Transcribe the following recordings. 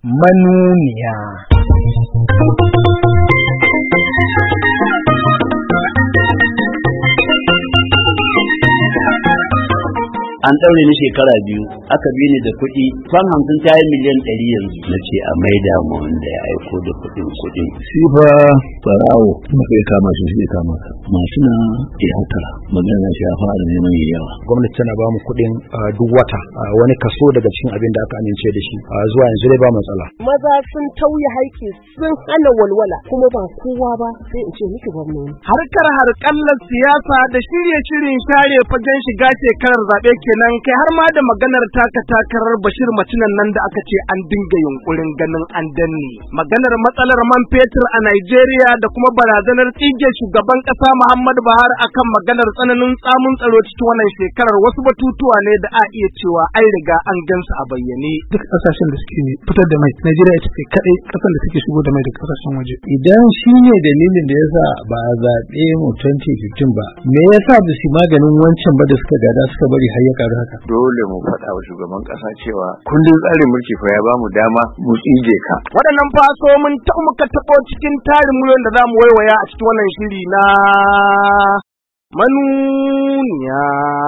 manuniya. An ɗaure ni shekara 2, aka bi ni da kuɗi, fan 50 ta yi miliyan 100 yanzu. Na ce a maida mu wanda ya aiko da kuɗin. Shi fa farawo maka ya kama shi ne kama ka. Masu na ya hatara magana shi ya fara neman yawa. Gwamnati tana ba mu kuɗin duk wata wani kaso daga cikin abin da aka amince da shi zuwa yanzu dai ba matsala. Maza sun tauye haƙƙi sun hana walwala kuma ba kowa ba sai in ce miki gwamnati. Harkallar siyasa da shirye-shiryen share fagen shiga shekarar zaɓe kenan kai har ma da maganar takarar Bashir Macinan nan da aka ce an dinga yunkurin ganin an danne. Maganar matsalar man fetur a Najeriya da kuma barazanar tsige shugaban ƙasa Muhammadu Buhari akan maganar tsananin tsamun tsaro cikin wannan shekarar wasu batutuwa ne da a iya cewa an riga an gansu a bayyane. Duk ƙasashen da suke fitar da mai, Najeriya ita ce kaɗai ƙasar da suke shigo da mai daga ƙasashen waje. Idan shi ne dalilin da yasa ba a zaɓe mu 2015 ba, me yasa ba su maganin wancan ba da suka gada suka bari har ya karu haka? Dole mu faɗa wa shugaban ƙasa cewa kundin tsarin mulki fa ya ba mu dama mu tsige ka. Waɗannan faso mun muka taɓo cikin tarin miliyon da za mu waiwaya a cikin wannan shiri na manuniya.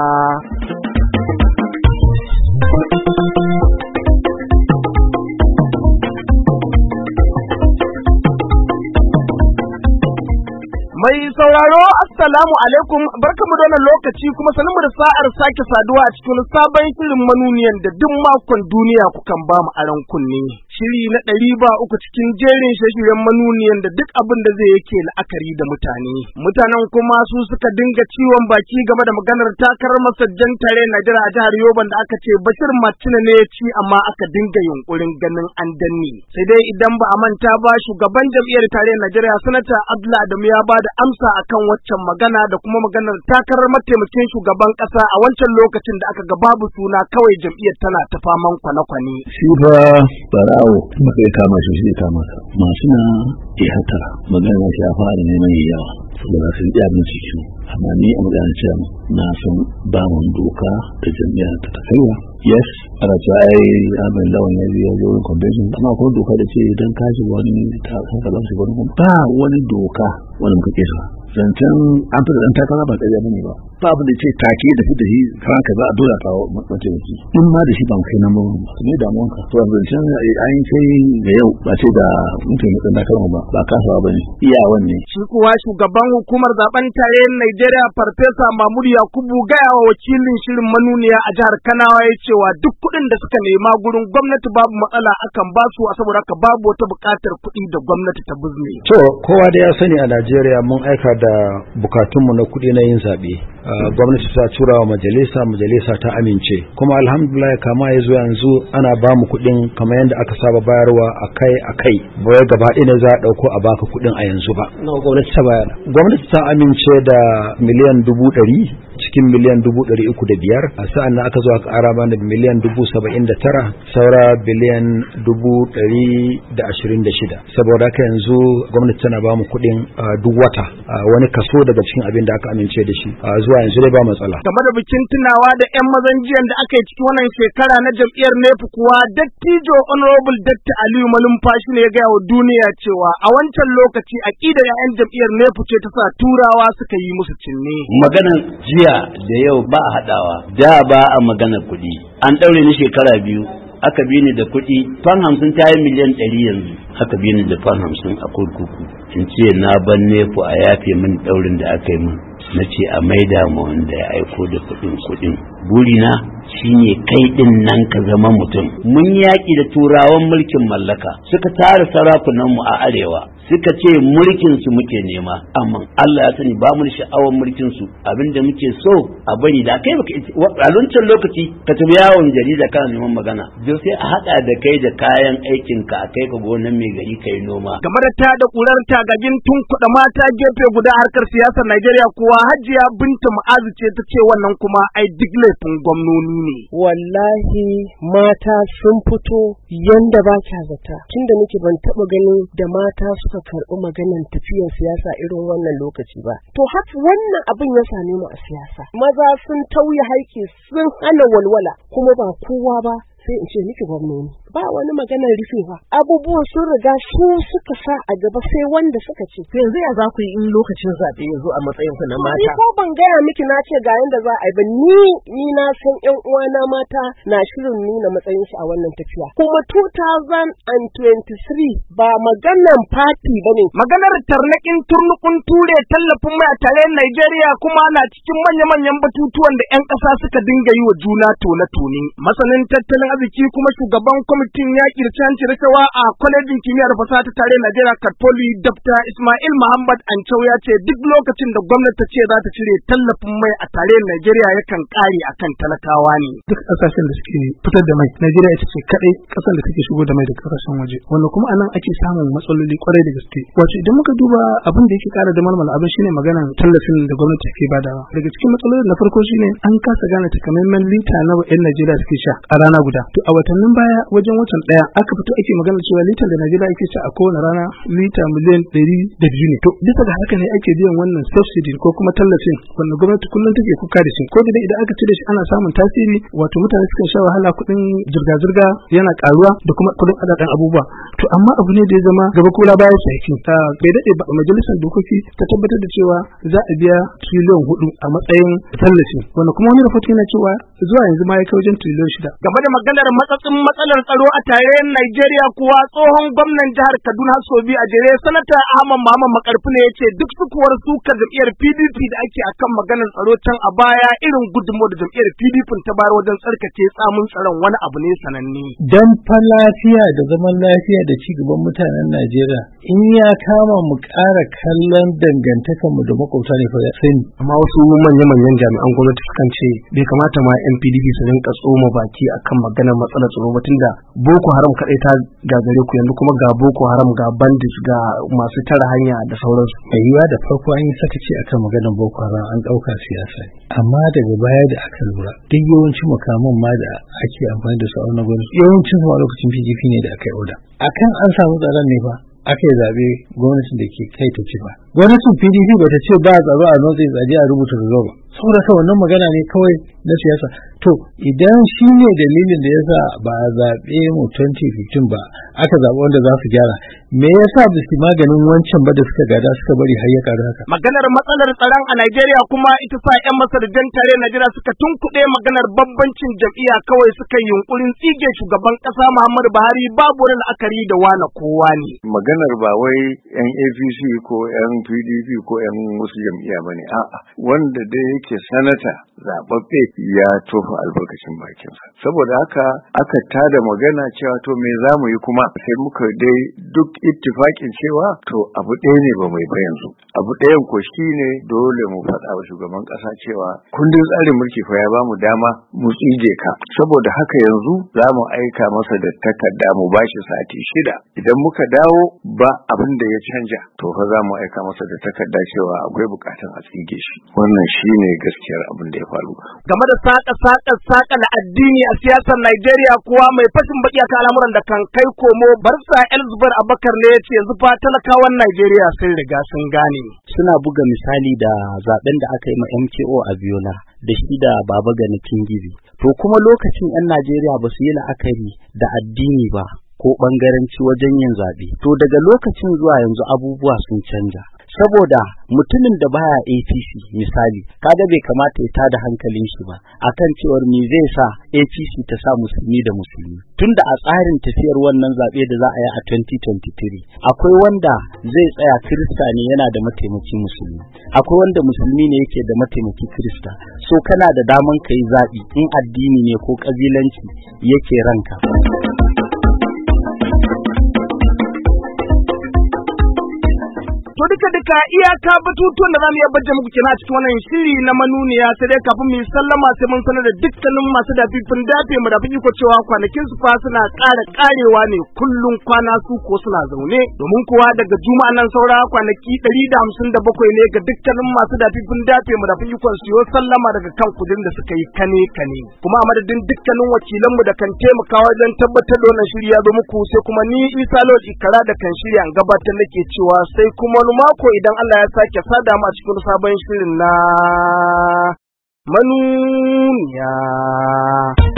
Mai sauraro assalamu alaikum, barkamu da wannan lokaci kuma sanin da sa'ar sake saduwa a cikin sabon shirin manuniyan da duk makon duniya kukan ba mu aran kunne. Shiri na 103 cikin jerin shirye-shiryen manuniyan da duk abin da zai yake la'akari da mutane. Mutanen kuma su suka dinga ciwon baki game da maganar takarar masajjan tare Najeriya a jihar Yoban da aka ce Bashir Macina ne ya ci amma aka dinga yunkurin ganin an danne. Sai dai idan ba a manta ba shugaban jam'iyyar tare Najeriya Sanata Abdullahi Adamu ya ba da amsa akan waccan magana da kuma maganar takarar mataimakin shugaban kasa a wancan lokacin da aka ga babu suna kawai jam'iyyar tana ta faman kwane-kwane. Shi fa barawo maka ya kama shi ne kama ka. Masu na ya hatara magana shi ya fara neman yawa saboda sun iya bincike. Amma ni a magana cewa na san ba mun doka da jam'iyyar ta kaiwa. Yes, ana cewa abin lawan ya biya wurin convention amma ko doka da ce idan ka shi wani ta ka ba shi wani ba wani doka wani muka kesa zancen an fi da takara ba ƙarya bane ba abin da ce take da fi da shi ranka za a dora kawo mataimaci in ma da shi ban kai nan ba ne damuwanka to zancen an sai da yau ba ce da mutum da takara ba kasawa bane iyawan ne. Shi kuwa shugaban hukumar zaben tarayyar Najeriya Farfesa Mahmud Yakubu gaya wa wakilin shirin manuniya a jihar Kanawa ya cewa duk kuɗin da suka nema gurin gwamnati babu matsala akan ba su saboda haka babu wata buƙatar kuɗi da gwamnati ta buzne. To kowa da ya sani a Najeriya mun aika da bukatunmu na kuɗi na yin zaɓe. Gwamnati ta tura wa majalisa ta amince kuma alhamdulillah kama yanzu ana ba mu kuɗin kamar yadda aka saba bayarwa akai bai gaba ɗaya ne za a ɗauko a baka kuɗin a yanzu ba. Gwamnati ta bayar. Gwamnati ta amince da miliyan 100 cikin miliyan 305 a sa'an nan aka zo aka ƙara mana miliyan 79 saura biliyan 126 saboda haka yanzu gwamnati tana ba mu kuɗin duk wata wani kaso daga cikin abin da aka amince da shi zuwa yanzu dai ba matsala. Game da bikin tunawa da 'yan mazan jiyan da aka yi cikin wannan shekara na jam'iyyar NEPU kuwa dattijo Honorable Dr. Aliyu Malumfashi ne ya gaya wa duniya cewa a wancan lokaci aƙidar 'ya'yan jam'iyyar NEPU ce ta sa turawa suka yi musu cinne. Maganar jiya da yau ba a haɗawa, da ba a maganar kuɗi. An ɗaure ni shekara 2, aka bi ni da kuɗi, fan 50 ta yi miliyan 100 yanzu. Aka bi ni da fan 50 a kurkuku. In ce na ban NEPU a yafe min ɗaurin da aka yi min. Na ce a maida mu wanda ya aiko da kuɗin. Burina shine kai ɗin nan ka zama mutum. Mun yaƙi da turawan mulkin mallaka, suka tara sarakunanmu a arewa. Suka ce mulkin su muke nema amma Allah ya sani ba mu da sha'awar mulkin su abinda muke so a bari da kai baka a luncan lokaci ka tafi yawon jarida kana neman magana jo sai a hada da kai da kayan aikin ka a kai ka gonan mai gari kai noma. Game da ta da kurar tagagin tun kuɗa mata gefe guda harkar siyasar Najeriya kuwa Hajiya Binta Mu'azu ce ta ce wannan kuma ai duk laifin gwamnoni ne. Wallahi mata sun fito yanda ba kya zata tunda nake ban taɓa ganin da mata suka karɓi maganar tafiyar siyasa irin wannan lokaci ba. To har wannan abin ya same mu a siyasa. Maza sun tauye haƙƙi sun hana walwala kuma ba kowa ba sai in ce miki gwamnoni. ba wani maganar rufewa. Abubuwan sun riga su suka sa a gaba sai wanda suka ce. Yanzu ya za ku yi in lokacin zaɓe ya zo a matsayin ku na mata? Ni ko ban gaya miki na ce ga yanda za a yi ba, ni na san ƴan uwana mata na shirin nuna matsayin su a wannan tafiya. Kuma 2023 ba maganar fati bane. Maganar tarnaƙin turnukun ture tallafin mai a tarayyar Najeriya kuma na cikin manya-manyan batutuwan da 'yan ƙasa suka dinga yi wa juna tone-tone. Masanin tattalin arziki kuma shugaban kwamitin yaƙi da canci rashawa a kwalejin kimiyyar fasaha ta tarayyar Najeriya Katoli Dr. Ismail Muhammad Ancau ya ce duk lokacin da gwamnati ta ce za ta cire tallafin mai a tarayyar Najeriya yakan ƙare akan talakawa ne. Duk ƙasashen da suke fitar da mai, Najeriya ita ce kaɗai ƙasar da take shigo da mai daga ƙasashen waje, wanda kuma anan ake samun matsaloli kwarai da gaske. Wato idan muka duba abin da yake ƙara da malmala abin shine maganar tallafin da gwamnati ke badawa. Daga cikin matsalolin na farko shine an kasa gane takamaiman lita nawa 'yan Najeriya suke sha a rana guda. To a watannin baya wajen watan ɗaya aka fito ake magana cewa litan da Najeriya ake sha a kowane rana lita miliyan 102 ne. To bisa ga haka ne ake biyan wannan subsidy ko kuma tallafin wanda gwamnati kullum take kuka da shi. Ko da idan aka cire shi ana samun tasiri, wato mutane sukan sha wahala, kuɗin zirga-zirga yana ƙaruwa da kuma kuɗin adadan abubuwa. To amma abu ne da ya zama gaba kula baya saki. Bai daɗe ba majalisar dokoki ta tabbatar da cewa za a biya triliyan 4 a matsayin tallafi, wanda kuma wani rahoto yana cewa zuwa yanzu ma ya kai wajen triliyan 6. Game da maganar matsatsin matsalar tsaro a tarayyar Najeriya kuwa tsohon gwamnan jihar Kaduna Sobi a jere sanata Ahmad Muhammad Makarfi ne yace duk sukuwar sukar jam'iyyar PDP da ake akan maganar tsaro can a baya irin gudunmawar da jam'iyyar PDP ta bayar wajen tsarkake tsamun tsaron wani abu ne sananne. Dan fa lafiya da zaman lafiya da ci gaban mutanen Najeriya in ya kama mu ƙara kallon dangantakarmu da makwabta ne fa sai. Amma wasu manya-manyan jami'an gwamnati sukan ce bai kamata ma yan PDP su rinka tsoma baki akan maganar matsalar tsaro ba, tunda Boko Haram kadai ta gagare ku, yanzu kuma ga Boko Haram ga bandits ga masu tara hanya da sauransu. Mai yiwa da farko an yi sakaci akan maganar Boko Haram, an ɗauka siyasa ne, amma daga baya da aka lura duk yawancin makaman ma da ake amfani da su a wannan gwamnati yawancin su a lokacin PDP ne da aka yi oda. Akan an samu tsaron ne fa aka yi zaɓe gwamnatin da ke kai ta ci ba. Gwamnatin PDP ba ta ce ba tsaro a notsin tsaje a rubuta da ba. Saboda haka wannan magana ne kawai na siyasa. To idan shi ne dalilin da yasa ba a zaɓe mu 2015 ba aka zaɓi wanda za su gyara, me yasa ba su maganin wancan ba da suka gada suka bari har ya karu haka? Maganar matsalar tsaron a Najeriya kuma ita sa 'yan masarjan tare Najeriya suka tunkuɗe maganar bambancin jam'iyya, kawai suka yi yunkurin tsige shugaban ƙasa Muhammadu Buhari babu wani la'akari da wane kowa ne. Maganar ba wai 'yan APC ko 'yan PDP ko 'yan wasu jam'iyya ba ne, a'a wanda dai yake sanata zaɓaɓɓe ya tofa albarkacin bakinsa. Saboda haka aka tada magana cewa to me za mu yi kuma sai muka dai duk ittifaƙin cewa to abu ɗaya ne ba mai ba yanzu. Abu ɗayan ko shi ne dole mu faɗa wa shugaban ƙasa cewa kundin tsarin mulki fa ya ba mu dama mu tsige ka. Saboda haka yanzu za mu aika masa da takarda mu bashi sati 6. Idan muka dawo ba abin da ya canja to fa za mu aika masa da takarda cewa akwai buƙatar a tsige shi. Wannan shi ne gaskiyar abin da ya faru. Game da saƙa na addini a siyasar Najeriya kuwa mai fashin baki akan al'amuran da kan kai komo Barsa Elzubar Abakar ne yace yanzu fa talakawan Najeriya sun riga sun gane. Suna buga misali da zaben da aka yi ma MKO a Biola da shi da Baba Gani Kingizi. To kuma lokacin 'yan Najeriya ba su yi la'akari da addini ba ko bangaranci wajen yin zaɓe. To daga lokacin zuwa yanzu abubuwa sun canja. Saboda mutumin da baya APC misali, kaga bai kamata ya tada hankalin shi ba akan cewar me zai sa APC ta sa musulmi da musulmi. Tunda a tsarin tafiyar wannan zaɓe da za a yi a 2023 akwai wanda zai tsaya Kirista ne yana da mataimaki musulmi, akwai wanda musulmi ne yake da mataimaki Kirista. So kana da daman ka yi zaɓi in addini ne ko ƙabilanci yake ranka. To duka iyaka batutuwan da zamu iya bajje muku kenan a cikin wannan shiri na manuniya, sai dai kafin mu yi sallama sai mun sanar da dukkanin masu dafifin dafe mu da iko cewa kwanakin su fa suna ƙarewa ne kullun kwana su ko suna zaune, domin kuwa daga juma'a nan saura kwanaki 157 ne ga dukkanin masu dafifin dafe mu da iko su yo sallama daga kan kudin da suka yi kane kuma a madadin dukkanin wakilan mu da kan taimaka wajen tabbatar da wannan shiri ya zo muku, sai kuma ni Isa Lord Ikara da kan shirya an gabatar nake cewa sai kuma mako idan Allah ya sake sada mu a cikin sabon shirin na manuniya.